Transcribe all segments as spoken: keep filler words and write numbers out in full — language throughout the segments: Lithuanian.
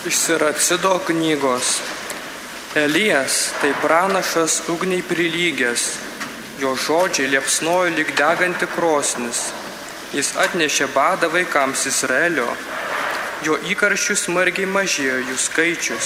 Iš Siracido knygos. Elijas tai pranašas ugniai prilygęs, jo žodžiai liepsnojo lyg deganti krosnis. Jis atnešė badą vaikams Izraelio, jo įkarščių smarkiai mažėjo jų skaičius.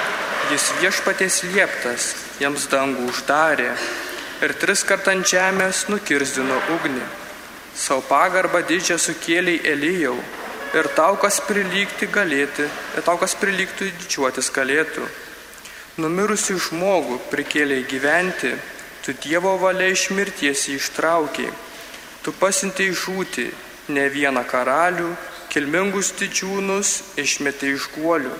Jis viešpaties lieptas, jiems dangų uždarė ir tris kart ant žemės nukirzdino ugnį. Sau pagarbą didžią sukėlė Elijau, ir tau, kas prilygti galėti, ir tau, kas prilygtų didžiuotis galėtų. Numirusių žmogų prikėlė gyventi, tu Dievo valia iš mirties jį ištraukė. Tu pasintei žūti ne vieną karalių, kilmingus didžiūnus išmetė iš guolių.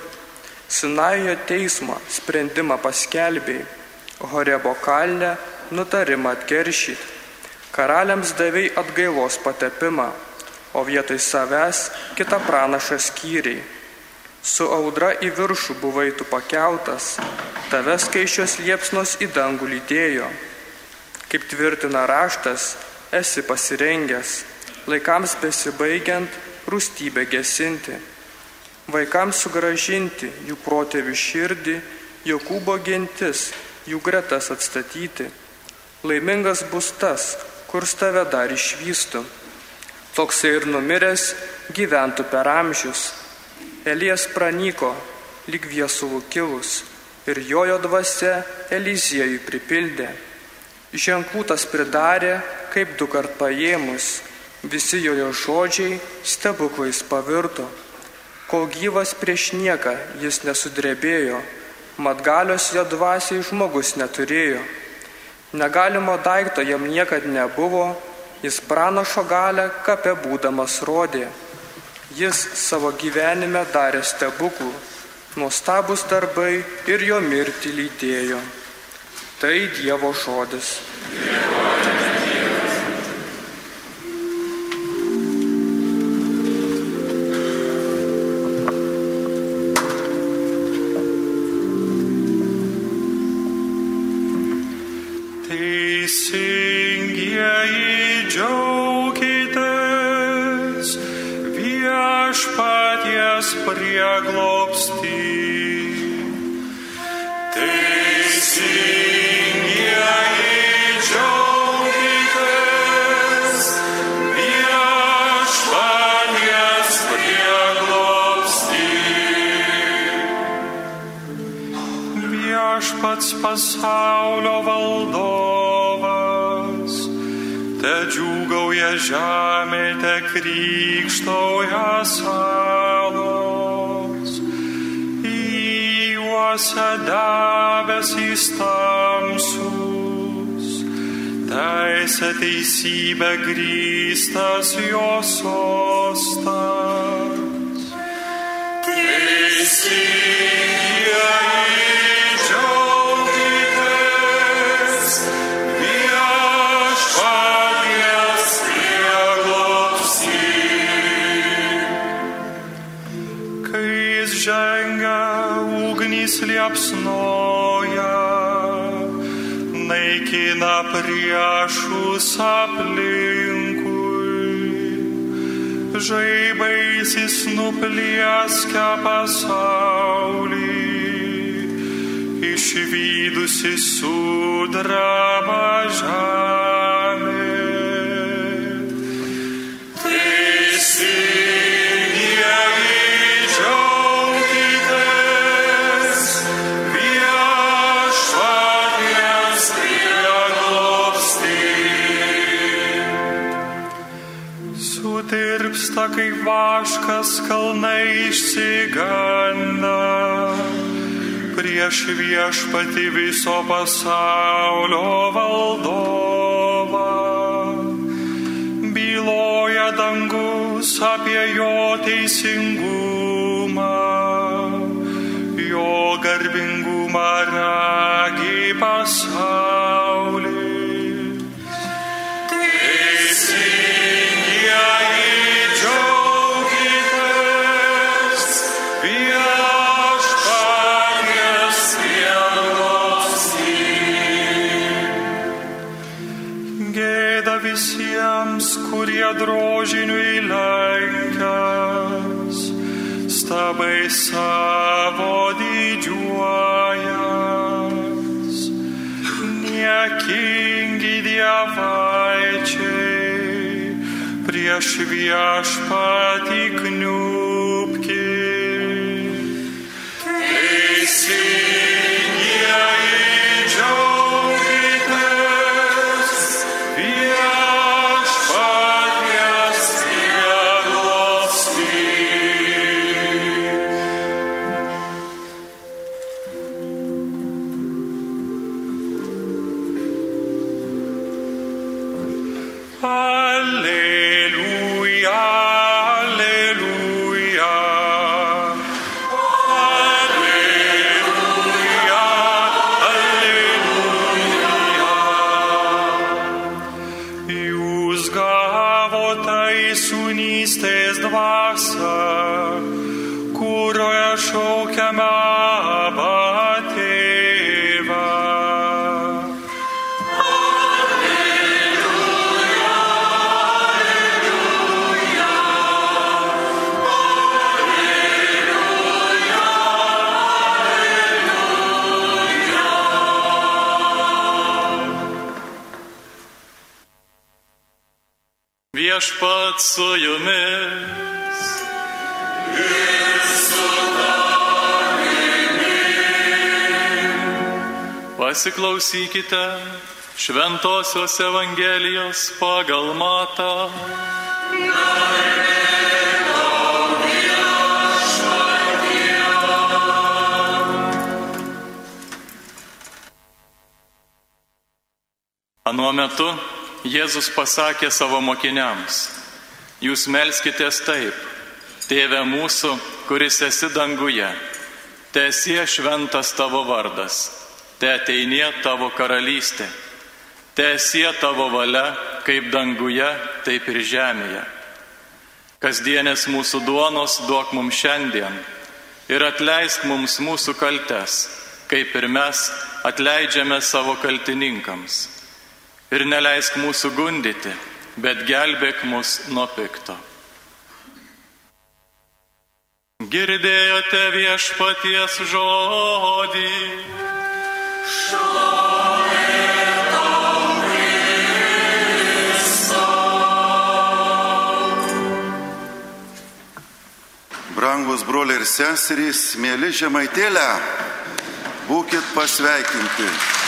Sinajo teismą sprendimą paskelbė, Horebo kalne nutarimą atkeršyt. Karaliams davei atgailos patepimą, o vietoj savęs kitą pranašą skyrei. Su audra į viršų buvai tu pakeltas, tave skaičios liepsnos į dangų lydėjo. Kaip tvirtina raštas, esi pasirengęs, laikams besibaigiant rūstybę gesinti. Vaikams sugražinti jų protėvių širdį, Jokūbo gentis, jų gretas atstatyti. Laimingas bus tas, kurs tave dar išvystų. Toksai ir numiręs gyventų per amžius. Elijas pranyko, lyg viesulų kilus, ir jojo dvasia Eliziejui pripildė. Ženklų tas pridarė, kaip du kart paėmus, visi jojo žodžiai stebuklais pavirto. Kol gyvas prieš nieką jis nesudrebėjo, mat galios jo dvasiai žmogus neturėjo. Negalimo daikto jam niekad nebuvo, jis pranašo galę kape būdamas rodė. Jis savo gyvenime darė stebuklų, nuostabūs darbai ir jo mirtį lydėjo. Tai Dievo žodis. Teisingieji džiaukitės, viešpaties prieglobsty. Teisingieji džiaukitės, viešpaties prieglobsty. Viešpats pasaulio valdovas, te džiūgauja žemė, te krykštauja salos. Į juose debesys tamsus, teisė teisybė grįstas jo sostas. Teisingieji liepsnoja, naikina priešus aplinkui, žaibais jis nuplieskia pasaulį, išvydusi sudraba žemė. Tirpsta kaip vaškas kalnai išsiganda prieš viešpatį viso pasaulio valdovą. Byloja dangus apie jo teisingumą, jo garbingumą ragi pasaulį. Visiems, kurie drožiniui lenkias, stabai labai savo didžiuojas, niekingi dievaičiai, prieš viešpatį kniubki. Teisingieji džiaukitės, viešpaties dienos vyk. Alleluja, alleluja. Alleluja, alleluja. Jūs gavote sūnystės dvasią, kurioje šaukiame Abba Tėvą. Viešpats su jumis. Ir su tavimi. Pasiklausykite Šventosios Evangelijos pagal Matą. Anuo metu Jėzus pasakė savo mokiniams: jūs melskitės taip: Tėve mūsų, kuris esi danguje, teesie šventas tavo vardas, teateinie tavo karalystė, teesie tavo valia, kaip danguje, taip ir žemėje. Kasdienės mūsų duonos duok mums šiandien ir atleisk mums mūsų kaltes, kaip ir mes atleidžiame savo kaltininkams. Ir neleisk mūsų gundyti, bet gelbėk mus nuo pikto. Girdėjote viešpaties žodį. Šlovė tau, Kristau. Brangus broliai ir seserys, mėly Žemaitėlę, būkit pasveikinti.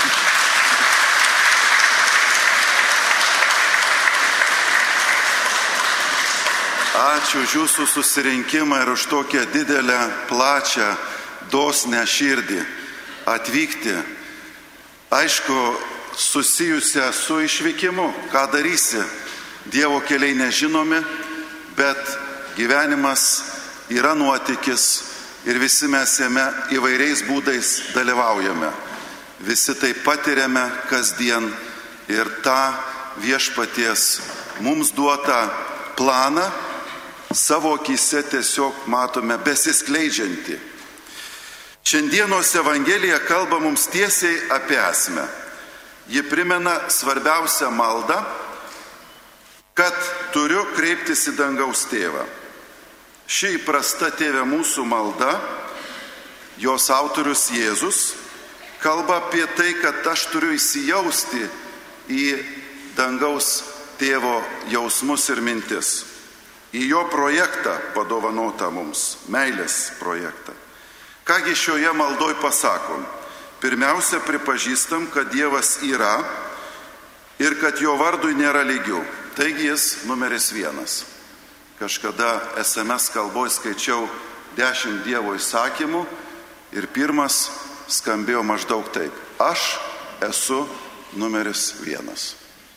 Ačiū už jūsų susirinkimą ir už tokią didelę, plačią, dosnią širdį atvykti. Aišku, susijusią su išvykimu, ką darysi. Dievo keliai nežinomi, bet gyvenimas yra nuotykis ir visi mes jame įvairiais būdais dalyvaujame. Visi tai patiriame kasdien ir tą viešpaties mums duotą planą savo akyse tiesiog matome besiskleidžiantį. Šiandienos Evangelija kalba mums tiesiai apie esmę. Ji primena svarbiausią maldą, kad turiu kreiptis į dangaus tėvą. Ši įprasta Tėve mūsų malda, jos autorius Jėzus, kalba apie tai, kad aš turiu įsijausti į dangaus tėvo jausmus ir mintis. Į jo projektą padovanotą mums, meilės projektą. Kągi šioje maldoj pasakom? Pirmiausia, pripažįstam, kad Dievas yra ir kad jo vardui nėra lygių. Taigi jis numeris vienas. Kažkada es em es kalboj skaičiau dešimt Dievo įsakymų ir pirmas skambėjo maždaug taip: aš esu numeris vienas.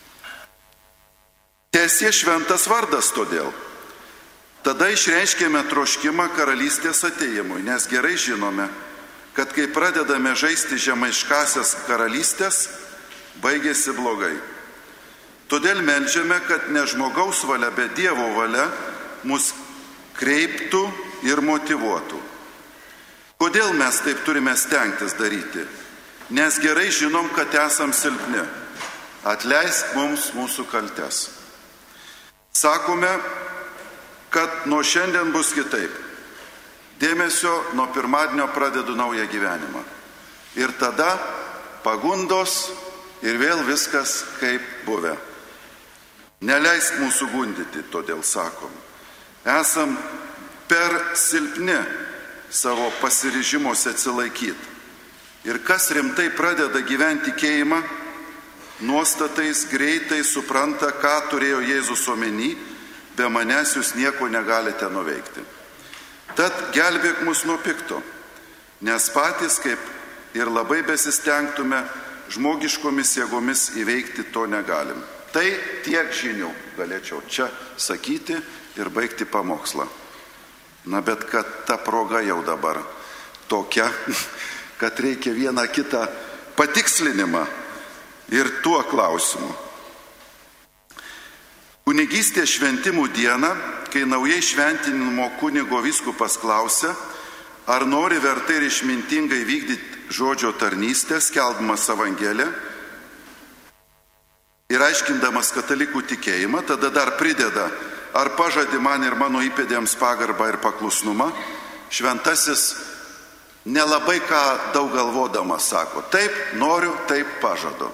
Teesie šventas vardas todėl. Tada išreiškėme troškimą karalystės atėjimui, nes gerai žinome, kad kai pradedame žaisti žemaiškasias karalystės, baigėsi blogai. Todėl meldžiame, kad ne žmogaus valia, bet Dievo valia mus kreiptų ir motyvuotų. Kodėl mes taip turime stengtis daryti? Nes gerai žinom, kad esam silpni. Atleisk mums mūsų kaltes. Sakome, kad nuo šiandien bus kitaip. dėmesio, nuo pirmadienio pradedu naują gyvenimą. Ir tada pagundos ir vėl viskas kaip buvę. Neleisk mūsų gundyti, todėl sakom. Esam per silpni savo pasiryžimuose atsilaikyti. Ir kas rimtai pradeda gyventi tikėjimą, nuostatais greitai supranta, ką turėjo Jėzus omeny, be manęs jūs nieko negalite nuveikti. Tad gelbėk mus nuo pikto, nes patys, kaip ir labai besistengtume, žmogiškomis jėgomis įveikti to negalim. Tai tiek žinių galėčiau čia sakyti ir baigti pamokslą. Na bet kad ta proga jau dabar tokia, kad reikia vieną kitą patikslinimą ir tuo klausimu. Kunigystės šventimų dieną, kai naujai šventinimo kunigo vyskupas klausia, ar nori vertai ir išmintingai vykdyti žodžio tarnystę, skelbdamas Evangeliją ir aiškindamas katalikų tikėjimą, tada dar prideda, ar pažadi man ir mano įpėdėms pagarbą ir paklusnumą, šventasis nelabai ką daug galvodamas sako, taip noriu, taip pažadu.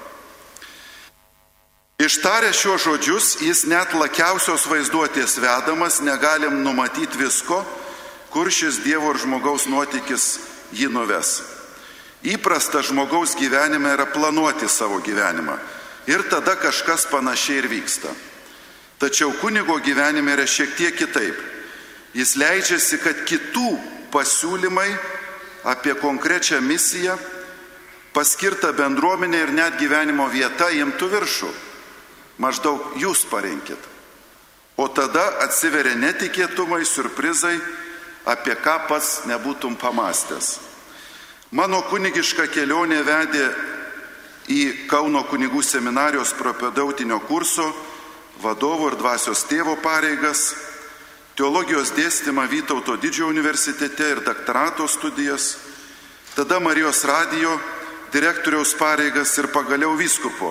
Ištarę šios žodžius, jis net lakiausios vaizduotės vedamas, negalim numatyti visko, kur šis Dievo ir žmogaus nuotykis jį nuves. Įprasta žmogaus gyvenime yra planuoti savo gyvenimą ir tada kažkas panašiai ir vyksta. Tačiau kunigo gyvenime yra šiek tiek kitaip. Jis leidžiasi, kad kitų pasiūlymai apie konkrečią misiją, paskirtą bendruomenę ir net gyvenimo vietą imtų viršų. Maždaug jūs parinkit. O tada atsiveria netikėtumai, surprizai, apie ką pats nebūtum pamastęs. Mano kunigiška kelionė vedė į Kauno kunigų seminarijos propedeutinio kurso vadovo ir dvasios tėvo pareigas, teologijos dėstymą Vytauto Didžiojo universitete ir daktorato studijas, tada Marijos radijo direktoriaus pareigas ir pagaliau vyskupo,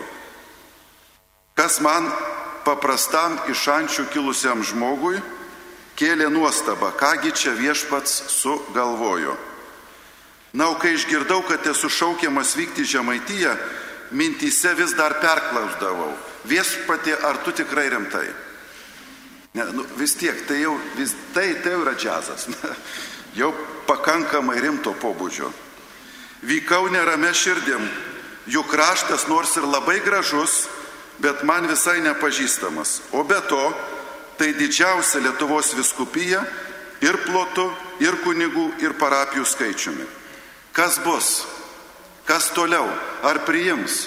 kas man paprastam iš Šančių kilusiam žmogui kėlė nuostabą, kągi čia viešpats sugalvojo. Na, o kai išgirdau, kad esu šaukiamas vykti į Žemaitiją, mintyse vis dar perklausdavau, viešpatie, ar tu tikrai rimtai? Ne, nu, vis tiek, tai jau, vis, tai, tai jau yra džiazas, jau pakankamai rimto pobūdžio. Vykau nerame širdim, jų kraštas nors ir labai gražus, bet man visai nepažįstamas. O be to, tai didžiausia Lietuvos vyskupija ir plotu, ir kunigų, ir parapijų skaičiumi. Kas bus? Kas toliau? Ar priims?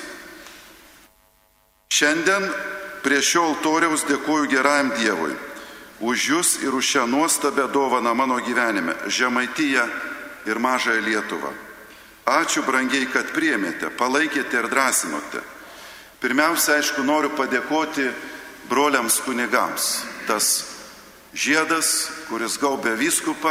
Šiandien prie šio altoriaus dėkoju gerajam Dievui už jūs ir už šią nuostabę dovaną mano gyvenime, Žemaitiją ir mažąją Lietuvą. Ačiū brangiai, kad priėmėte, palaikėte ir drąsinote. Pirmiausia, aišku, noriu padėkoti broliams kunigams. Tas žiedas, kuris gaubė vyskupą,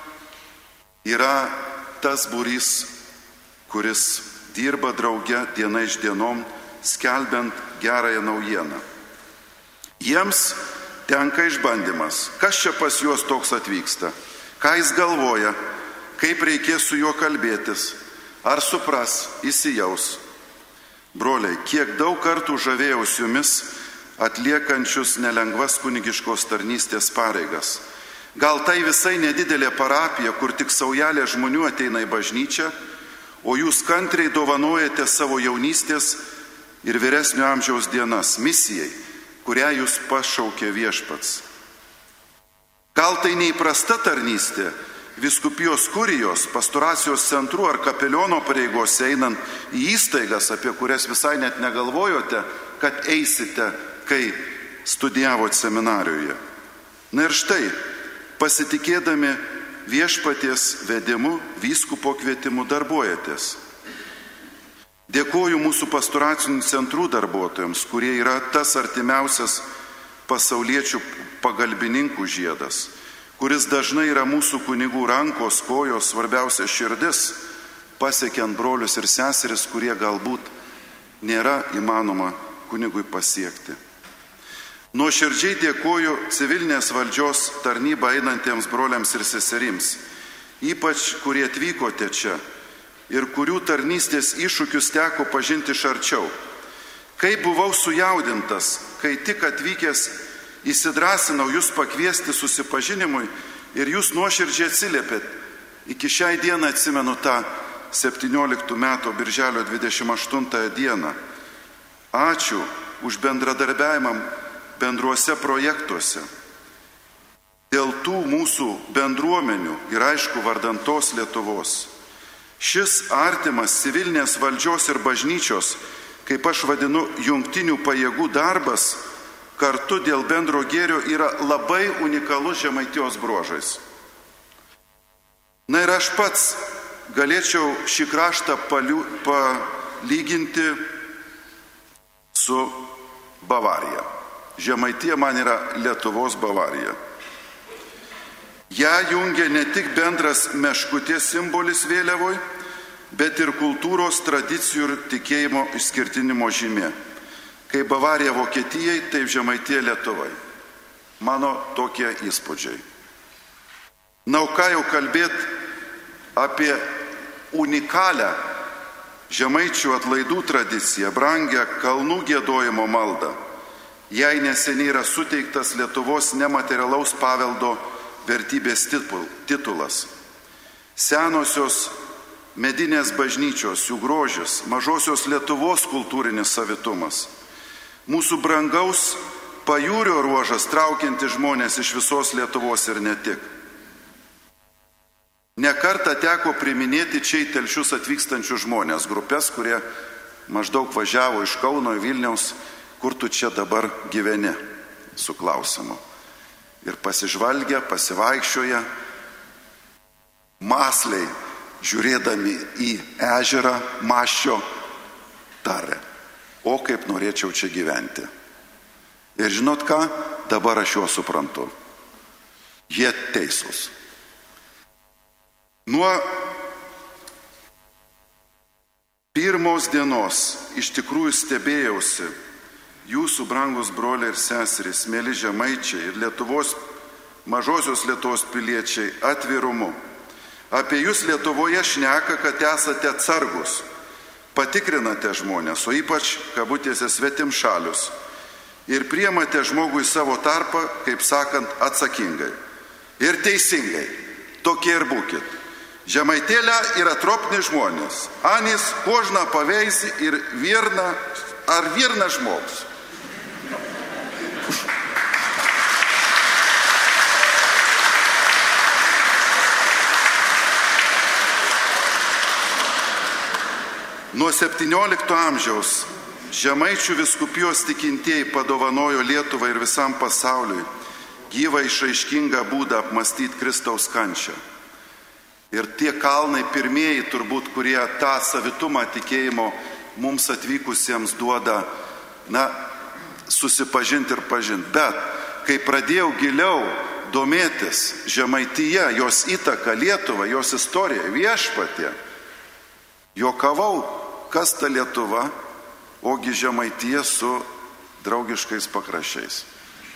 yra tas būrys, kuris dirba drauge diena iš dienom, skelbiant gerąją naujieną. Jiems tenka išbandymas. Kas čia pas juos toks atvyksta? Ką jis galvoja? Kaip reikės su juo kalbėtis? Ar supras, įsijaus? Broliai, kiek daug kartų žavėjaus jumis atliekančius nelengvas kunigiškos tarnystės pareigas. Gal tai visai nedidelė parapija, kur tik saujelė žmonių ateina į bažnyčią, o jūs kantriai dovanojate savo jaunystės ir vyresnio amžiaus dienas misijai, kurią jūs pašaukė viešpats. Gal tai neįprasta tarnystė, vyskupijos kurijos, pastoracijos centrų ar kapeliono pareigose einant į įstaigas, apie kurias visai net negalvojote, kad eisite, kai studijavote seminarijoje. Na ir štai, pasitikėdami viešpaties vedimu, vyskupo kvietimu darbuojatės. Dėkoju mūsų pastoracinių centrų darbuotojams, kurie yra tas artimiausias pasauliečių pagalbininkų žiedas, kuris dažnai yra mūsų kunigų rankos, kojos, svarbiausia širdis, pasiekiant brolius ir seseris, kurie galbūt nėra įmanoma kunigui pasiekti. Nuoširdžiai dėkoju civilinės valdžios tarnybą einantiems broliams ir seserims, ypač kurie atvykote čia ir kurių tarnystės iššūkius teko pažinti iš arčiau. Kaip buvau sujaudintas, kai tik atvykęs įsidrasinau jūs pakviesti susipažinimui ir jūs nuoširdžiai atsiliepėt. Iki šiai dieną atsimenu tą septynioliktų metų birželio dvidešimt aštuntąją dieną. Ačiū už bendradarbiavimą bendruose projektuose. Dėl tų mūsų bendruomenių ir aišku vardantos Lietuvos. Šis artimas civilinės valdžios ir bažnyčios, kaip aš vadinu, jungtinių pajėgų darbas, kartu dėl bendro gėrio yra labai unikalus Žemaitijos bruožais. Na ir aš pats galėčiau šį kraštą paliu, palyginti su Bavarija. Žemaitija man yra Lietuvos Bavarija. Ja jungia ne tik bendras meškutės simbolis vėliavoj, bet ir kultūros, tradicijų ir tikėjimo išskirtinimo žymė. Kaip Bavarija Vokietijai, taip Žemaitija Lietuvai. Mano tokie įspūdžiai. Na, o ką jau kalbėti apie unikalią žemaičių atlaidų tradiciją, brangę kalnų giedojimo maldą. Jai neseniai yra suteiktas Lietuvos nematerialaus paveldo vertybės titulas. Senosios medinės bažnyčios, jų grožis, mažosios Lietuvos kultūrinis savitumas. Mūsų brangaus pajūrio ruožas traukianti žmonės iš visos Lietuvos ir ne tik. Nekartą teko priminėti čia į Telšius atvykstančių žmonės, grupės, kurie maždaug važiavo iš Kauno į Vilniaus, kur tu čia dabar gyveni, su klausimu. Ir pasižvalgę, pasivaikščioję, mąsliai, žiūrėdami į ežerą, mąsčio, tarė, o kaip norėčiau čia gyventi. Ir žinot ką, dabar aš juos suprantu. Jie teisūs. Nuo pirmos dienos iš tikrųjų stebėjausi jūsų brangus broliai ir seserys, mėly žemaičiai ir Lietuvos, mažosios Lietuvos piliečiai atvirumu. Apie jūs Lietuvoje šneka, kad esate atsargus, patikrinate žmonės, o ypač kabutėse svetimšalius ir priemate žmogų į savo tarpą, kaip sakant, atsakingai ir teisingai. Tokie ir būkit. Žemaitėlė yra tropni žmonės. Anis kožna paveisi ir vierna ar vierna žmogus. Nuo septyniolikto amžiaus žemaičių vyskupijos tikintieji padovanojo Lietuvai ir visam pasauliui gyvą išraiškingą būdą apmastyti Kristaus kančią. Ir tie kalnai pirmieji turbūt, kurie tą savitumą tikėjimo mums atvykusiems duoda, na, susipažinti ir pažinti. Bet kai pradėjau giliau domėtis Žemaitija, jos įtaka Lietuvai, jos istorija, viešpatie, juokavau, kas ta Lietuva, ogi Žemaitija su draugiškais pakraščiais.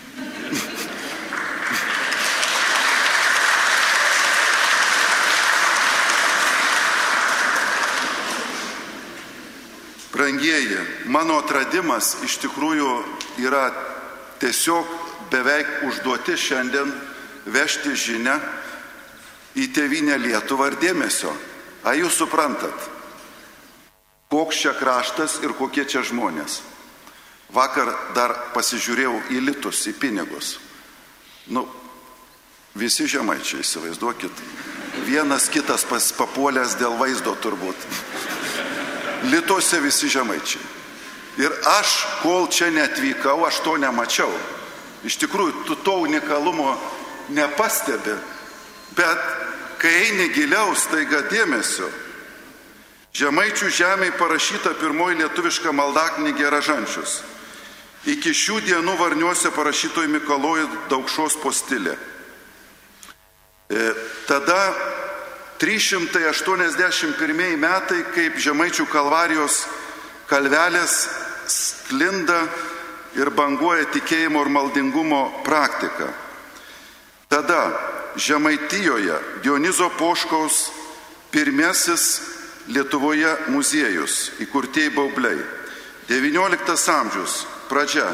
Brangieji, mano atradimas iš tikrųjų yra tiesiog beveik užduoti šiandien vežti žinią į tėvynę Lietuvą ir dėmesio. A jūs suprantat, koks čia kraštas ir kokie čia žmonės. Vakar dar pasižiūrėjau į litus, į pinigus. Nu, visi žemaičiai, įsivaizduokit. Vienas kitas papuolęs dėl vaizdo turbūt. Lituose visi žemaičiai. Ir aš, kol čia neatvykau, aš to nemačiau. Iš tikrųjų, tu to unikalumo nepastebi, bet kai eini giliau, staiga dėmesio. Žemaičių žemėje parašyta pirmoji lietuviška maldaknygė Ražančius. Iki šių dienų Varniuose parašytoji Mikalojų Daukšos postilė. E, tada trys šimtai aštuoniasdešimt pirmieji metai, kaip Žemaičių Kalvarijos kalvelės sklinda ir banguoja tikėjimo ir maldingumo praktika. Tada Žemaitijoje Dionizo Poškaus pirmasis Lietuvoje muziejus, įkurtieji baubliai. devynioliktas amžius pradžia,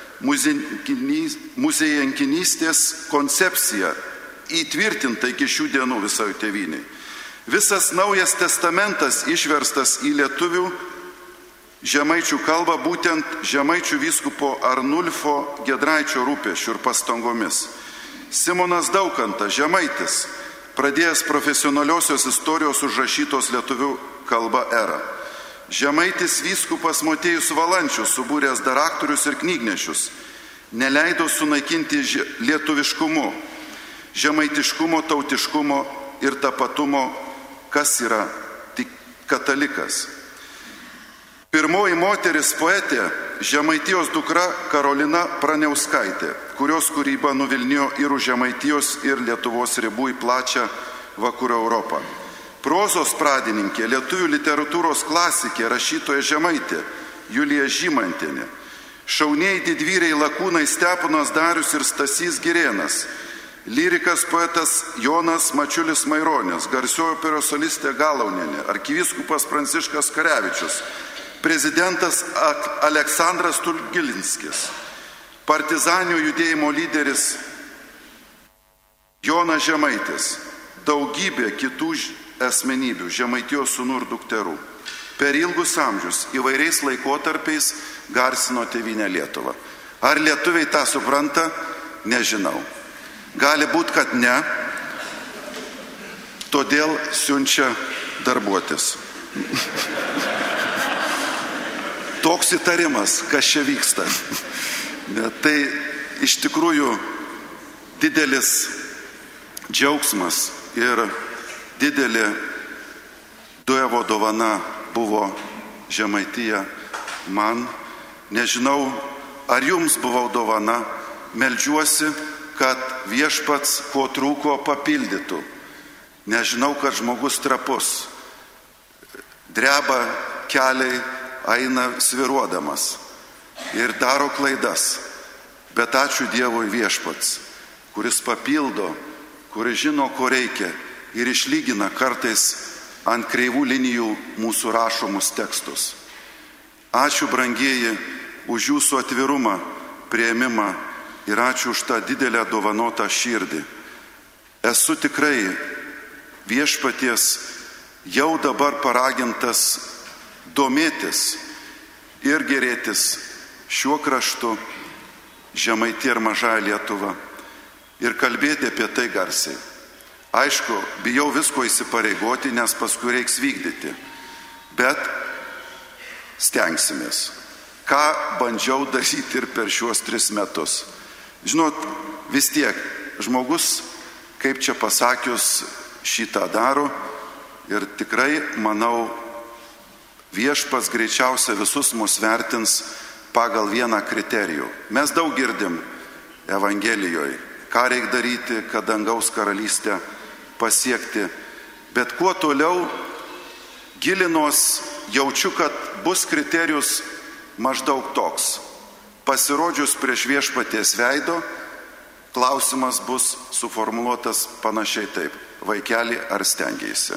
muziejininkinystės koncepcija įtvirtinta iki šių dienų visoje tėvynėje. Visas Naujas testamentas išverstas į lietuvių žemaičių kalbą būtent žemaičių vyskupo Arnulfo Giedraičio rūpesčių ir pastangomis. Simonas Daukantas, žemaitis, pradėjęs profesionaliosios istorijos užrašytos lietuvių kalba erą. Žemaitis vyskupas Motiejus Valančius, subūręs daraktorius ir knygnešius, neleido sunaikinti lietuviškumu, žemaitiškumo, tautiškumo ir tapatumo, kas yra tik katalikas. Pirmoji moteris poetė, Žemaitijos dukra Karolina Praniauskaitė, kurios kūryba nuvilnijo ir už Žemaitijos ir Lietuvos ribų į plačią vakarų Europą. Prozos pradininkė, lietuvių literatūros klasikė, rašytoja žemaitė Julija Žymantienė. Šaunieji didvyriai lakūnai Steponas Darius ir Stasys Girėnas. Lyrikas poetas Jonas Mačiulis Maironis, garsioji operos solistė Galaunienė, arkivyskupas Pranciškas Karevičius, prezidentas Aleksandras Tulgilinskis, partizanių judėjimo lyderis Jonas Žemaitis, daugybė kitų asmenybių, Žemaitijos sūnų ir dukterų. Per ilgus amžius įvairiais laikotarpiais garsino tėvynę Lietuvą. Ar lietuviai tą supranta? Nežinau. Gali būti, kad ne, todėl siunčia darbuotis. Toks įtarimas, kas čia vyksta. Tai iš tikrųjų didelis džiaugsmas ir didelė Dievo dovana buvo Žemaitija man. Nežinau, ar jums buvo dovana, meldžiuosi, kad viešpats ko trūko papildytų. Nežinau, kad žmogus trapus, dreba keliai, eina sviruodamas ir daro klaidas. Bet ačiū Dievui viešpats, kuris papildo, kuris žino, ko reikia ir išlygina kartais ant kreivų linijų mūsų rašomus tekstus. Ačiū, brangieji, už jūsų atvirumą, priėmimą ir ačiū už tą didelę dovanotą širdį. Esu tikrai viešpaties jau dabar paragintas domėtis ir gerėtis šiuo kraštu, Žemaitija ir Mažąja Lietuva, ir kalbėti apie tai garsiai. Aišku, bijau visko įsipareigoti, nes paskui reiks vykdyti, bet stengsimės. Ką bandžiau daryti ir per šiuos tris metus. Žinot, vis tiek žmogus, kaip čia pasakius, šitą daro ir tikrai, manau, viešpats greičiausia visus mus vertins pagal vieną kriterijų. Mes daug girdim Evangelijoje, ką reikia daryti, kad dangaus karalystę pasiekti. Bet kuo toliau gilinos, jaučiu, kad bus kriterijus maždaug toks. Pasirodžius prieš viešpaties veido, klausimas bus suformuluotas panašiai taip. Vaikeli, ar stengiaisi?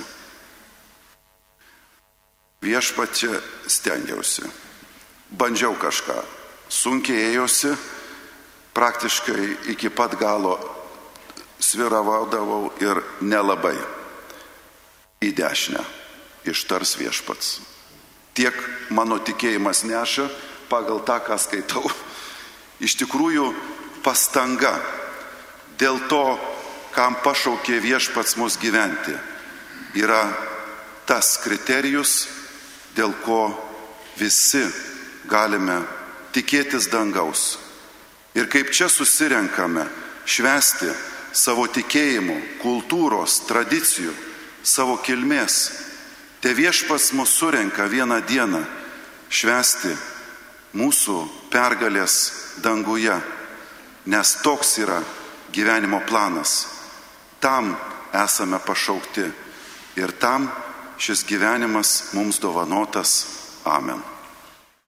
Viešpatie, stengiausi. Bandžiau kažką. Sunkiai ėjosi, praktiškai iki pat galo sviraudavau ir nelabai. Į dešinę ištars viešpats. Tiek mano tikėjimas neša pagal tą, ką skaitau. Iš tikrųjų, pastanga dėl to, kam pašaukė viešpats mus gyventi, yra tas kriterijus, dėl ko visi galime tikėtis dangaus. Ir kaip čia susirenkame švęsti savo tikėjimų, kultūros, tradicijų, savo kilmės, te viešpats mus surenka vieną dieną švęsti mūsų pergalės danguje, nes toks yra gyvenimo planas. Tam esame pašaukti ir tam šis gyvenimas mums dovanotas. Amen.